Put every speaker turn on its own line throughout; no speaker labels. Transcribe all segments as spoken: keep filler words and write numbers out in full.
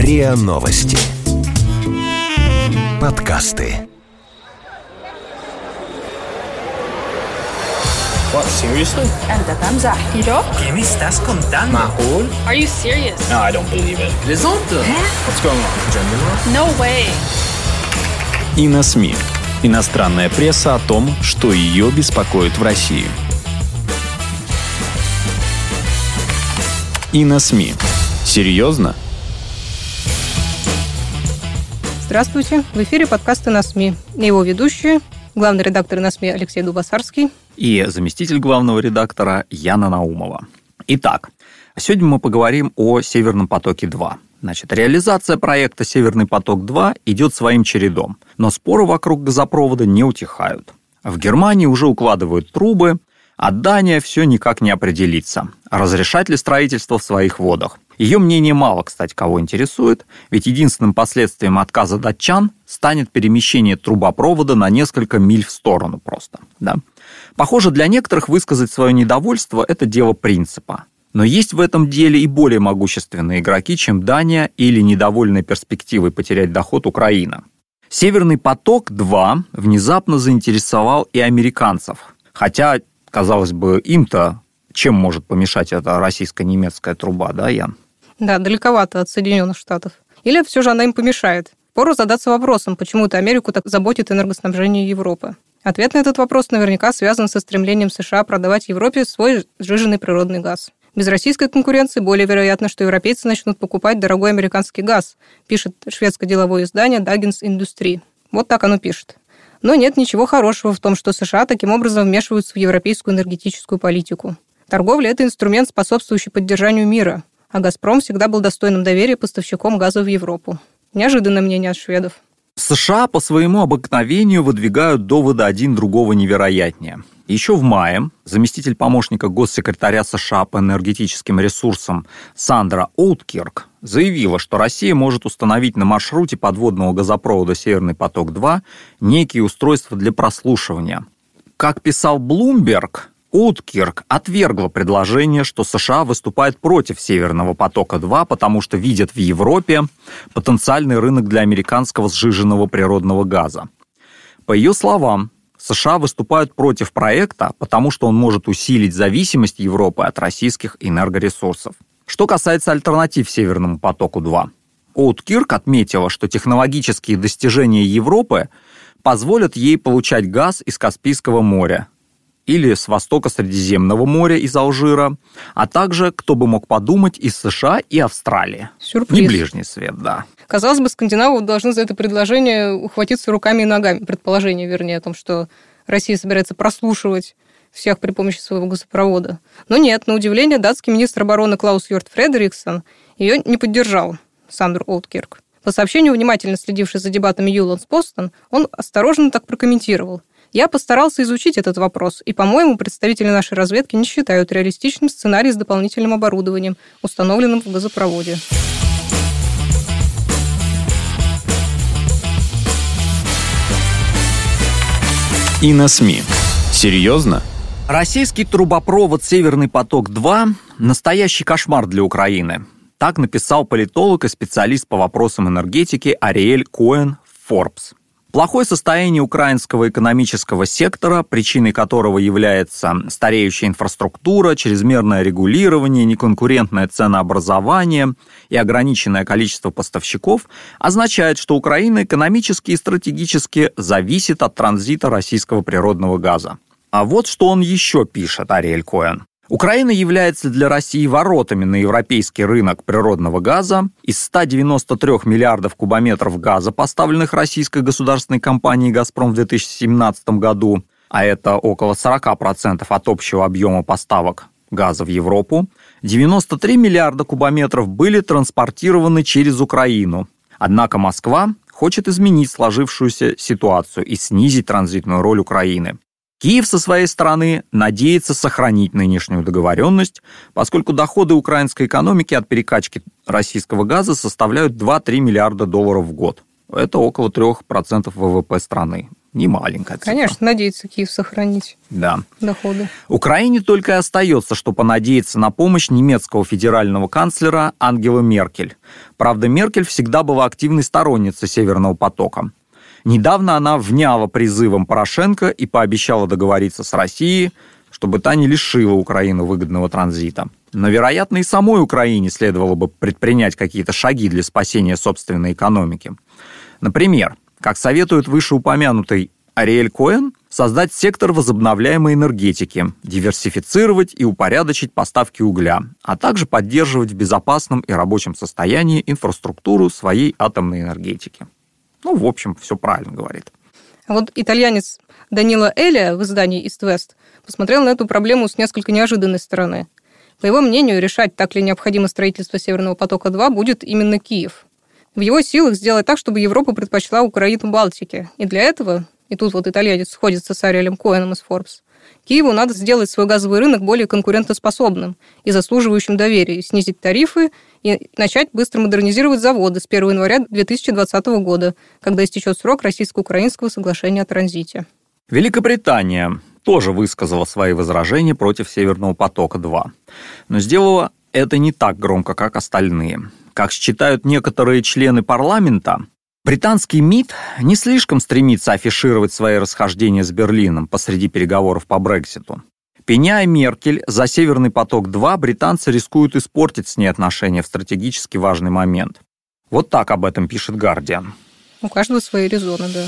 РИА Новости. Подкасты.
What, seriously?
أنت تمزح.
Ido? ¿Qué me estás contando? معقول?
Are you serious?
No, I don't believe it. Плезанта? What's going on? Genuine?
No way.
Иносми. Иностранная пресса о том, что ее беспокоит в России. Иносми. Серьезно?
Здравствуйте. В эфире подкасты на СМИ. Его ведущие, главный редактор на СМИ Алексей Дубасарский
и заместитель главного редактора Яна Наумова. Итак, сегодня мы поговорим о «Северном потоке-два». Значит, реализация проекта «Северный поток-два» идет своим чередом, но споры вокруг газопровода не утихают. В Германии уже укладывают трубы, а Дания все никак не определится, разрешать ли строительство в своих водах. Ее мнение мало, кстати, кого интересует, ведь единственным последствием отказа датчан станет перемещение трубопровода на несколько миль в сторону просто. Да? Похоже, для некоторых высказать свое недовольство – это дело принципа. Но есть в этом деле и более могущественные игроки, чем Дания или недовольная перспективой потерять доход Украина. «Северный поток-два» внезапно заинтересовал и американцев. Хотя, казалось бы, им-то чем может помешать эта российско-немецкая труба, да, Ян?
Да, далековато от Соединенных Штатов. Или все же она им помешает? Пору задаться вопросом, почему это Америку так заботит энергоснабжение Европы. Ответ на этот вопрос наверняка связан со стремлением США продавать Европе свой сжиженный природный газ. Без российской конкуренции более вероятно, что европейцы начнут покупать дорогой американский газ, пишет шведское деловое издание Dagens Industri. Вот так оно пишет. Но нет ничего хорошего в том, что США таким образом вмешиваются в европейскую энергетическую политику. Торговля – это инструмент, способствующий поддержанию мира, а «Газпром» всегда был достойным доверия поставщиком газа в Европу. Неожиданное мнение от шведов.
США по своему обыкновению выдвигают доводы один другого невероятнее. Еще в мае заместитель помощника госсекретаря США по энергетическим ресурсам Сандра Оуткирк заявила, что Россия может установить на маршруте подводного газопровода «Северный поток-два» некие устройства для прослушивания. Как писал Bloomberg, Оуткирк отвергла предложение, что США выступает против «Северного потока-два», потому что видят в Европе потенциальный рынок для американского сжиженного природного газа. По ее словам, США выступают против проекта, потому что он может усилить зависимость Европы от российских энергоресурсов. Что касается альтернатив «Северному потоку-два», Оуткирк отметила, что технологические достижения Европы позволят ей получать газ из Каспийского моря или с востока Средиземного моря из Алжира, а также, кто бы мог подумать, из США и Австралии.
Сюрприз.
Не ближний свет, да.
Казалось бы, скандинавы должны за это предложение ухватиться руками и ногами. Предположение, вернее, о том, что Россия собирается прослушивать всех при помощи своего газопровода. Но нет, на удивление, датский министр обороны Клаус Йорт Фредериксон ее не поддержал, Сандер Оуткирк. По сообщению, внимательно следивший за дебатами Юландспостен, он осторожно так прокомментировал. «Я постарался изучить этот вопрос, и, по-моему, представители нашей разведки не считают реалистичным сценарий с дополнительным оборудованием, установленным в газопроводе».
Иносми. Серьезно? Российский трубопровод «Северный поток-два» – настоящий кошмар для Украины. Так написал политолог и специалист по вопросам энергетики Ариэль Коэн в Forbes. Плохое состояние украинского экономического сектора, причиной которого является стареющая инфраструктура, чрезмерное регулирование, неконкурентное ценообразование и ограниченное количество поставщиков, означает, что Украина экономически и стратегически зависит от транзита российского природного газа. А вот что он еще пишет, Ариэль Коэн. Украина является для России воротами на европейский рынок природного газа. Из ста девяноста трёх миллиардов кубометров газа, поставленных российской государственной компанией «Газпром» в две тысячи семнадцатом году, а это около сорок процентов от общего объема поставок газа в Европу, девяносто три миллиарда кубометров были транспортированы через Украину. Однако Москва хочет изменить сложившуюся ситуацию и снизить транзитную роль Украины. Киев со своей стороны надеется сохранить нынешнюю договоренность, поскольку доходы украинской экономики от перекачки российского газа составляют два-три миллиарда долларов в год. Это около трех процентов ВВП страны. Не маленькая цифра.
Конечно, надеется Киев сохранить
да.
доходы.
Украине только и остается, что понадеяться на помощь немецкого федерального канцлера Ангелы Меркель. Правда, Меркель всегда была активной сторонницей Северного потока. Недавно она вняла призывом Порошенко и пообещала договориться с Россией, чтобы та не лишила Украину выгодного транзита. Но, вероятно, и самой Украине следовало бы предпринять какие-то шаги для спасения собственной экономики. Например, как советует вышеупомянутый Ариэль Коэн, создать сектор возобновляемой энергетики, диверсифицировать и упорядочить поставки угля, а также поддерживать в безопасном и рабочем состоянии инфраструктуру своей атомной энергетики. Ну, в общем, все правильно говорит.
А вот итальянец Данило Элия в издании East West посмотрел на эту проблему с несколько неожиданной стороны. По его мнению, решать, так ли необходимо строительство Северного потока-два, будет именно Киев. В его силах сделать так, чтобы Европа предпочла Украину Балтике. И для этого, и тут вот итальянец сходится с Ариэлем Коэном из Forbes, Киеву надо сделать свой газовый рынок более конкурентоспособным и заслуживающим доверия, снизить тарифы и начать быстро модернизировать заводы с первого января две тысячи двадцатого года, когда истечет срок российско-украинского соглашения о транзите.
Великобритания тоже высказала свои возражения против Северного потока-два, но сделала это не так громко, как остальные. Как считают некоторые члены парламента, британский МИД не слишком стремится афишировать свои расхождения с Берлином посреди переговоров по Брекситу. Пеняя Меркель за Северный поток-два, британцы рискуют испортить с ней отношения в стратегически важный момент. Вот так об этом пишет «Гардиан».
У каждого свои резоны, да.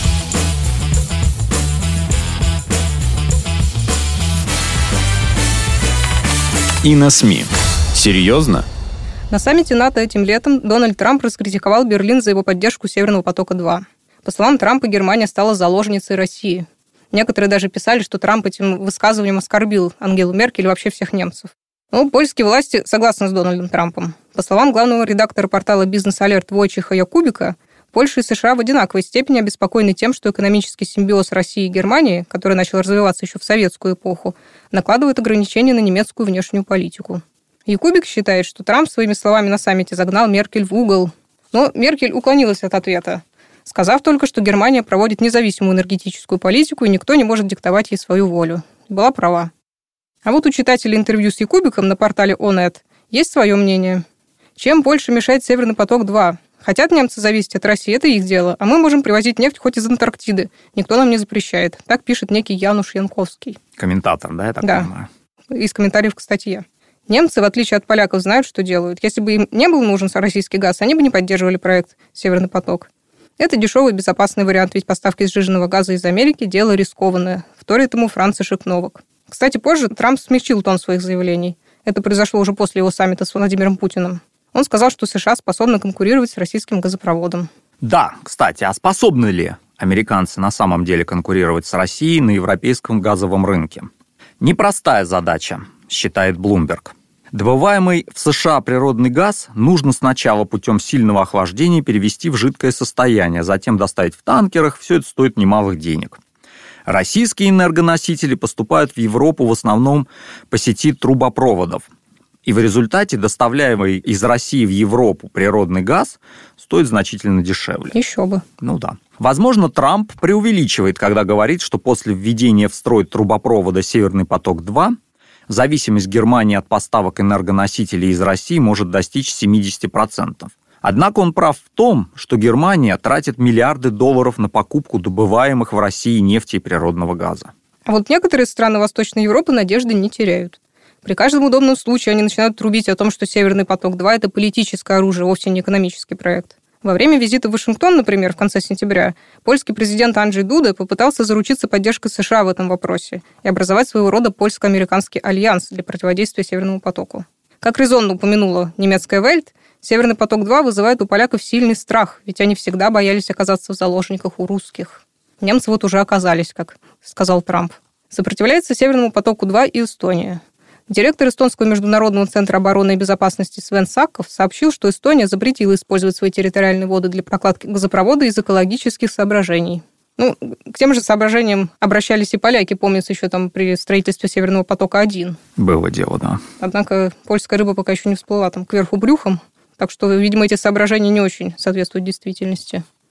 И на СМИ. Серьезно?
На саммите НАТО этим летом Дональд Трамп раскритиковал Берлин за его поддержку Северного потока-два. По словам Трампа, Германия стала заложницей России. Некоторые даже писали, что Трамп этим высказыванием оскорбил Ангелу Меркель и вообще всех немцев. Но польские власти согласны с Дональдом Трампом. По словам главного редактора портала «Бизнес-алерт» Войчеха Якубика, Польша и США в одинаковой степени обеспокоены тем, что экономический симбиоз России и Германии, который начал развиваться еще в советскую эпоху, накладывает ограничения на немецкую внешнюю политику. Якубик считает, что Трамп своими словами на саммите загнал Меркель в угол. Но Меркель уклонилась от ответа, сказав только, что Германия проводит независимую энергетическую политику, и никто не может диктовать ей свою волю. Была права. А вот у читателей интервью с Якубиком на портале Онет есть свое мнение. Чем больше мешает Северный поток-два? Хотят немцы зависеть от России, это их дело, а мы можем привозить нефть хоть из Антарктиды. Никто нам не запрещает. Так пишет некий Януш Янковский.
Комментатор, да, я так
да.
понимаю?
Из комментариев к статье. Немцы, в отличие от поляков, знают, что делают. Если бы им не был нужен российский газ, они бы не поддерживали проект «Северный поток». Это дешевый и безопасный вариант, ведь поставки сжиженного газа из Америки – дело рискованное, вторит ему Францишек Новак. Кстати, позже Трамп смягчил тон своих заявлений. Это произошло уже после его саммита с Владимиром Путиным. Он сказал, что США способны конкурировать с российским газопроводом.
Да, кстати, а способны ли американцы на самом деле конкурировать с Россией на европейском газовом рынке? Непростая задача, считает Bloomberg. Добываемый в США природный газ нужно сначала путем сильного охлаждения перевести в жидкое состояние, затем доставить в танкерах, все это стоит немалых денег. Российские энергоносители поступают в Европу в основном по сети трубопроводов. И в результате доставляемый из России в Европу природный газ стоит значительно дешевле.
Еще бы.
Ну да. Возможно, Трамп преувеличивает, когда говорит, что после введения в строй трубопровода «Северный поток-два» зависимость Германии от поставок энергоносителей из России может достичь семьдесят процентов. Однако он прав в том, что Германия тратит миллиарды долларов на покупку добываемых в России нефти и природного газа.
А вот некоторые страны Восточной Европы надежды не теряют. При каждом удобном случае они начинают трубить о том, что Северный поток-два – это политическое оружие, вовсе не экономический проект. Во время визита в Вашингтон, например, в конце сентября, польский президент Анджей Дуда попытался заручиться поддержкой США в этом вопросе и образовать своего рода польско-американский альянс для противодействия Северному потоку. Как резонно упомянула немецкая Welt, Северный поток-два вызывает у поляков сильный страх, ведь они всегда боялись оказаться в заложниках у русских. Немцы вот уже оказались, как сказал Трамп. Сопротивляется Северному потоку-два и Эстония. Директор Эстонского международного центра обороны и безопасности Свен Сакков сообщил, что Эстония запретила использовать свои территориальные воды для прокладки газопровода из экологических соображений. Ну, к тем же соображениям обращались и поляки, помнится, еще там при строительстве Северного потока-один.
Было дело, да.
Однако польская рыба пока еще не всплыла там кверху брюхом, так что, видимо, эти соображения не очень соответствуют действительности.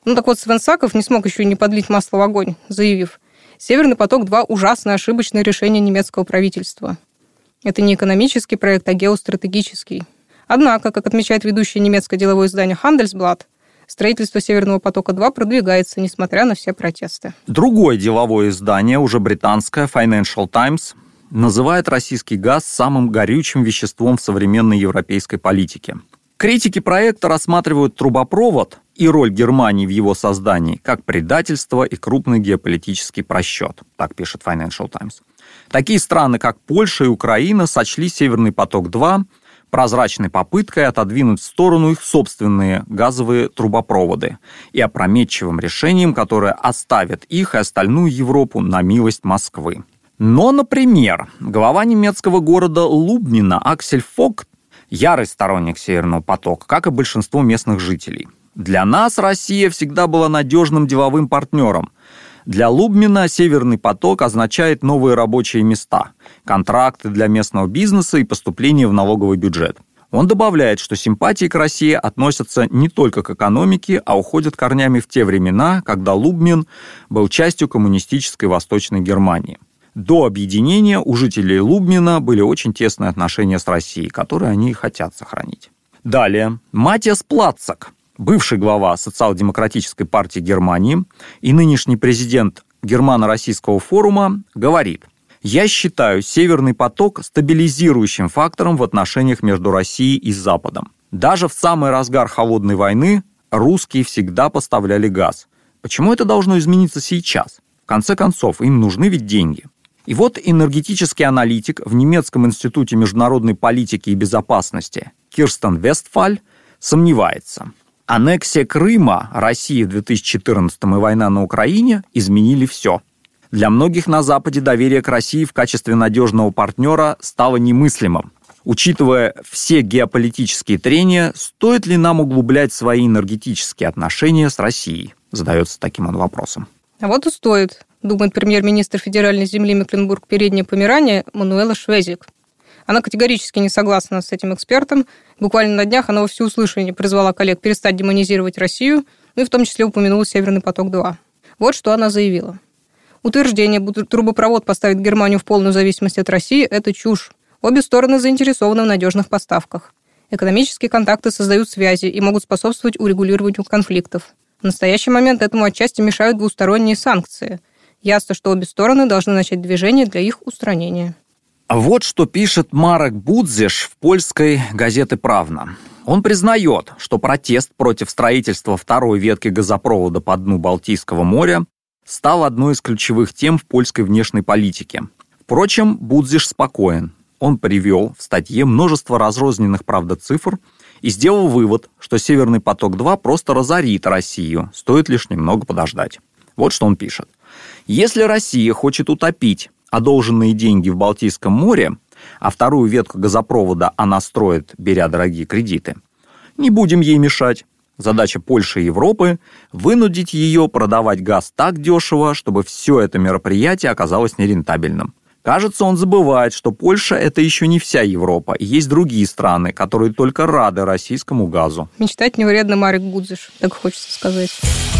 Ну так вот, Свен Саков не смог еще и не подлить масло в огонь, заявив: «Северный поток-два – ужасное ошибочное решение немецкого правительства. Это не экономический проект, а геостратегический». Однако, как отмечает ведущее немецкое деловое издание Handelsblatt, строительство Северного потока-два продвигается, несмотря на все протесты.
Другое деловое издание, уже британское, Financial Times, называет российский газ самым горючим веществом в современной европейской политике. Критики проекта рассматривают трубопровод и роль Германии в его создании как предательство и крупный геополитический просчет, так пишет Financial Times. Такие страны, как Польша и Украина, сочли Северный поток-два прозрачной попыткой отодвинуть в сторону их собственные газовые трубопроводы и опрометчивым решением, которое оставит их и остальную Европу на милость Москвы. Но, например, глава немецкого города Лубнина Аксель Фогт ярый сторонник Северного потока, как и большинство местных жителей. Для нас Россия всегда была надежным деловым партнером. Для Лубнина Северный поток означает новые рабочие места, контракты для местного бизнеса и поступление в налоговый бюджет. Он добавляет, что симпатии к России относятся не только к экономике, а уходят корнями в те времена, когда Лубнин был частью коммунистической Восточной Германии. До объединения у жителей Лубнина были очень тесные отношения с Россией, которые они и хотят сохранить. Далее. Матиас Плацак, бывший глава Социал-демократической партии Германии и нынешний президент Германо-российского форума, говорит: «Я считаю Северный поток стабилизирующим фактором в отношениях между Россией и Западом. Даже в самый разгар холодной войны русские всегда поставляли газ. Почему это должно измениться сейчас? В конце концов, им нужны ведь деньги». И вот энергетический аналитик в немецком институте международной политики и безопасности Кирстен Вестфаль сомневается. Аннексия Крыма России в две тысячи четырнадцатом и война на Украине изменили все. Для многих на Западе доверие к России в качестве надежного партнера стало немыслимым. Учитывая все геополитические трения, стоит ли нам углублять свои энергетические отношения с Россией? Задается таким он вопросом.
А вот и стоит, думает премьер-министр федеральной земли Мекленбург-Передняя Померания Мануэла Швезик. Она категорически не согласна с этим экспертом. Буквально на днях она во всеуслышание призвала коллег перестать демонизировать Россию, ну и в том числе упомянула Северный поток-два. Вот что она заявила. Утверждение, будто трубопровод поставит Германию в полную зависимость от России, это чушь. Обе стороны заинтересованы в надежных поставках. Экономические контакты создают связи и могут способствовать урегулированию конфликтов. В настоящий момент этому отчасти мешают двусторонние санкции. Ясно, что обе стороны должны начать движение для их устранения.
Вот что пишет Марек Будзиш в польской газете «Правна». Он признает, что протест против строительства второй ветки газопровода по дну Балтийского моря стал одной из ключевых тем в польской внешней политике. Впрочем, Будзиш спокоен. Он привел в статье множество разрозненных, правда, цифр и сделал вывод, что Северный поток-два просто разорит Россию, стоит лишь немного подождать. Вот что он пишет. Если Россия хочет утопить одолженные деньги в Балтийском море, а вторую ветку газопровода она строит, беря дорогие кредиты, не будем ей мешать. Задача Польши и Европы – вынудить ее продавать газ так дешево, чтобы все это мероприятие оказалось нерентабельным. Кажется, он забывает, что Польша – это еще не вся Европа, и есть другие страны, которые только рады российскому газу.
Мечтать не вредно, Марек Будзиш, так хочется сказать.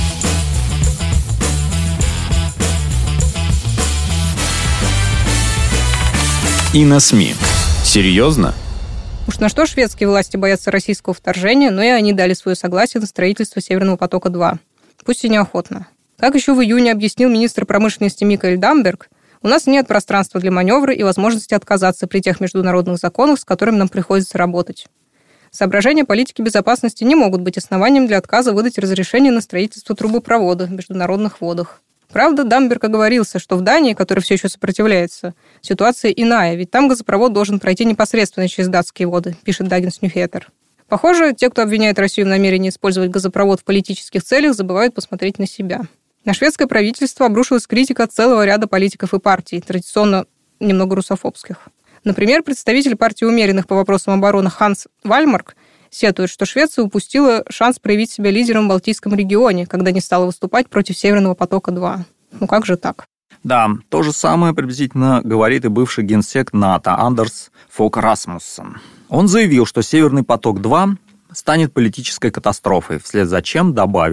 И на СМИ. Серьезно?
Уж на что шведские власти боятся российского вторжения, но и они дали свое согласие на строительство Северного потока-два. Пусть и неохотно. Как еще в июне объяснил министр промышленности Микаэль Дамберг, у нас нет пространства для маневра и возможности отказаться при тех международных законах, с которыми нам приходится работать. Соображения политики безопасности не могут быть основанием для отказа выдать разрешение на строительство трубопровода в международных водах. Правда, Дамберг оговорился, что в Дании, которая все еще сопротивляется, ситуация иная, ведь там газопровод должен пройти непосредственно через датские воды, пишет Dagens Nyheter. Похоже, те, кто обвиняет Россию в намерении использовать газопровод в политических целях, забывают посмотреть на себя. На шведское правительство обрушилась критика целого ряда политиков и партий, традиционно немного русофобских. Например, представитель партии умеренных по вопросам обороны Ханс Вальмарк сетует, что Швеция упустила шанс проявить себя лидером в Балтийском регионе, когда не стала выступать против Северного потока-два. Ну как же так?
Да, то же самое приблизительно говорит и бывший генсек НАТО Андерс Фог Расмуссен. Он заявил, что Северный поток-два станет политической катастрофой, вслед за чем добавил,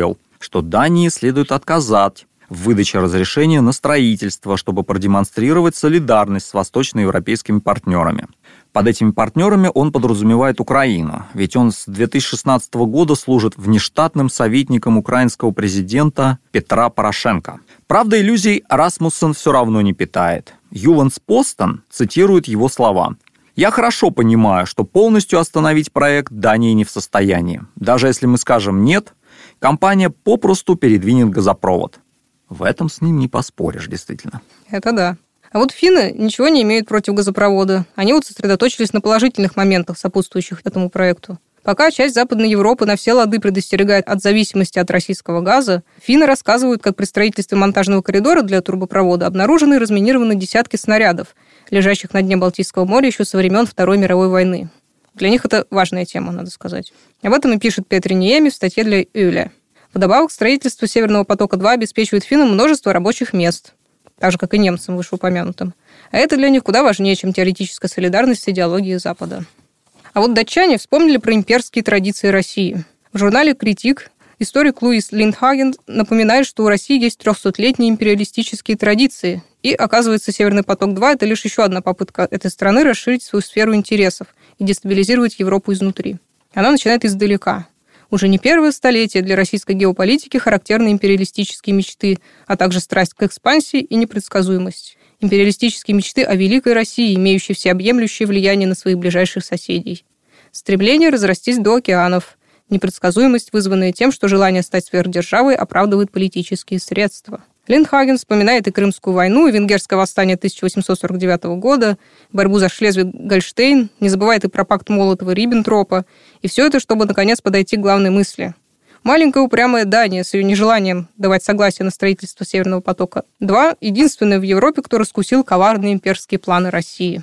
что Дании следует отказать в выдаче разрешения на строительство, чтобы продемонстрировать солидарность с восточноевропейскими партнерами. Под этими партнерами он подразумевает Украину, ведь он с две тысячи шестнадцатого года служит внештатным советником украинского президента Петра Порошенко. Правда, иллюзий Расмуссен все равно не питает. Юландспостен цитирует его слова. «Я хорошо понимаю, что полностью остановить проект Дания не в состоянии. Даже если мы скажем «нет», компания попросту передвинет газопровод». В этом с ним не поспоришь, действительно.
Это да. А вот финны ничего не имеют против газопровода. Они вот сосредоточились на положительных моментах, сопутствующих этому проекту. Пока часть Западной Европы на все лады предостерегает от зависимости от российского газа, финны рассказывают, как при строительстве монтажного коридора для трубопровода обнаружены и разминированы десятки снарядов, лежащих на дне Балтийского моря еще со времен Второй мировой войны. Для них это важная тема, надо сказать. Об этом и пишет Петри Ниеми в статье для Юля. Вдобавок, строительство Северного потока-два обеспечивает финнам множество рабочих мест, так же, как и немцам вышеупомянутым. А это для них куда важнее, чем теоретическая солидарность с идеологией Запада. А вот датчане вспомнили про имперские традиции России. В журнале «Критик» историк Луис Линдхаген напоминает, что у России есть трехсотлетние империалистические традиции. И, оказывается, Северный поток-два – это лишь еще одна попытка этой страны расширить свою сферу интересов и дестабилизировать Европу изнутри. Она начинает издалека. Уже не первое столетие для российской геополитики характерны империалистические мечты, а также страсть к экспансии и непредсказуемость. Империалистические мечты о великой России, имеющей всеобъемлющее влияние на своих ближайших соседей. Стремление разрастись до океанов. Непредсказуемость, вызванная тем, что желание стать сверхдержавой оправдывает политические средства. Линдхаген вспоминает и Крымскую войну, и Венгерское восстание тысяча восемьсот сорок девятого года, борьбу за Шлезвиг-Гольштейн, не забывает и про пакт Молотова-Риббентропа, и все это, чтобы, наконец, подойти к главной мысли. Маленькая упрямая Дания с ее нежеланием давать согласие на строительство Северного потока-два единственная в Европе, кто раскусил коварные имперские планы России.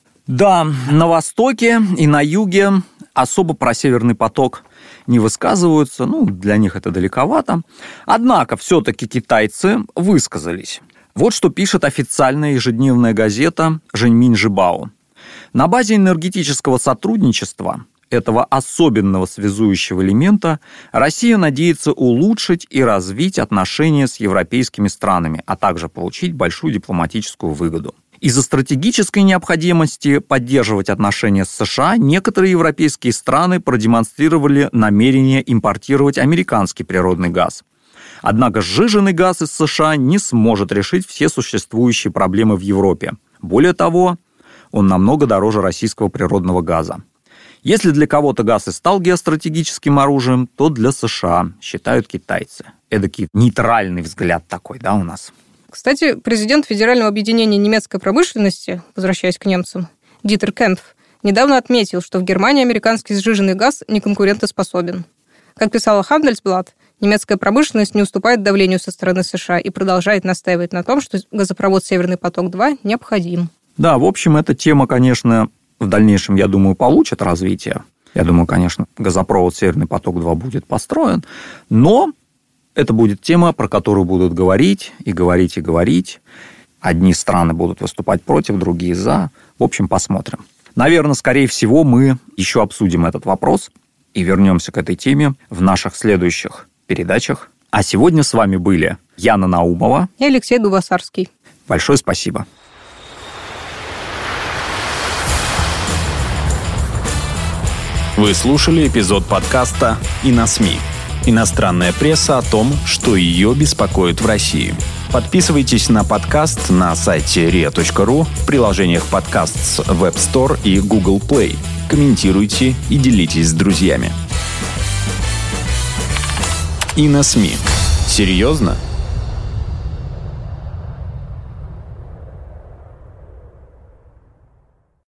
Да, на Востоке и на Юге особо про Северный поток не высказываются, ну, для них это далековато. Однако все-таки китайцы высказались. Вот что пишет официальная ежедневная газета «Жэньминь Жибао». На базе энергетического сотрудничества, этого особенного связующего элемента, Россия надеется улучшить и развить отношения с европейскими странами, а также получить большую дипломатическую выгоду. Из-за стратегической необходимости поддерживать отношения с США некоторые европейские страны продемонстрировали намерение импортировать американский природный газ. Однако сжиженный газ из США не сможет решить все существующие проблемы в Европе. Более того, он намного дороже российского природного газа. Если для кого-то газ и стал геостратегическим оружием, то для США, считают китайцы. Эдакий нейтральный взгляд такой, да, у нас.
Кстати, президент Федерального объединения немецкой промышленности, возвращаясь к немцам, Дитер Кемпф, недавно отметил, что в Германии американский сжиженный газ не конкурентоспособен. Как писала Handelsblatt, немецкая промышленность не уступает давлению со стороны США и продолжает настаивать на том, что газопровод «Северный поток-два» необходим.
Да, в общем, эта тема, конечно, в дальнейшем, я думаю, получит развитие. Я думаю, конечно, газопровод «Северный поток-два» будет построен, но это будет тема, про которую будут говорить и говорить и говорить. Одни страны будут выступать против, другие за. В общем, посмотрим. Наверное, скорее всего, мы еще обсудим этот вопрос и вернемся к этой теме в наших следующих передачах. А сегодня с вами были Яна Наумова
и Алексей Дубасарский.
Большое спасибо.
Вы слушали эпизод подкаста «Иносми». Иностранная пресса о том, что ее беспокоит в России. Подписывайтесь на подкаст на сайте риа точка ру, в приложениях подкаст с Web Store и Google Play. Комментируйте и делитесь с друзьями. Иносми. Серьезно?